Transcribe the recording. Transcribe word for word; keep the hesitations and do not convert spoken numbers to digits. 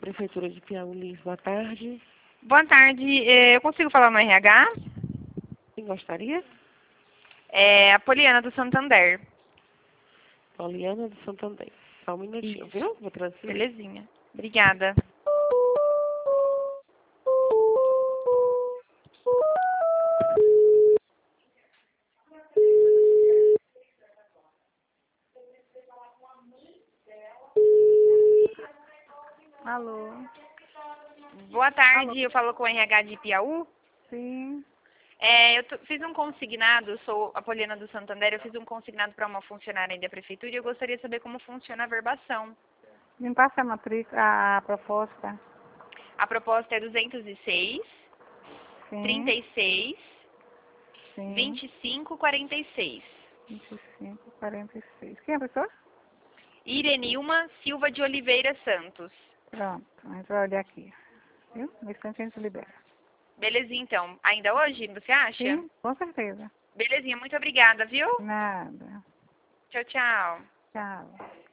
Prefeitura de Piauí, boa tarde. Boa tarde, eh, eu consigo falar no R H? Quem gostaria? É a Poliana do Santander. Poliana do Santander. Só um minutinho, Isso. viu? Vou transferir. Belezinha. Obrigada. Alô? Boa tarde, Alô? eu falo com o R H de Piauí. Sim. É, eu tô- fiz um consignado, eu sou a Poliana do Santander, eu fiz um consignado para uma funcionária aí da prefeitura e eu gostaria de saber como funciona a verbação. Me passa a matrícula, a proposta. A proposta é duzentos e seis, Sim. trinta e seis, Sim. vinte e cinco, quarenta e seis. vinte e cinco, quarenta e seis. Quem é a pessoa? Irenilma Silva de Oliveira Santos. Pronto, a gente vai olhar aqui. Viu? No instante a gente libera. Belezinha, então. Ainda hoje, você acha? Sim, com certeza. Belezinha, muito obrigada, viu? Nada. Tchau, tchau. Tchau.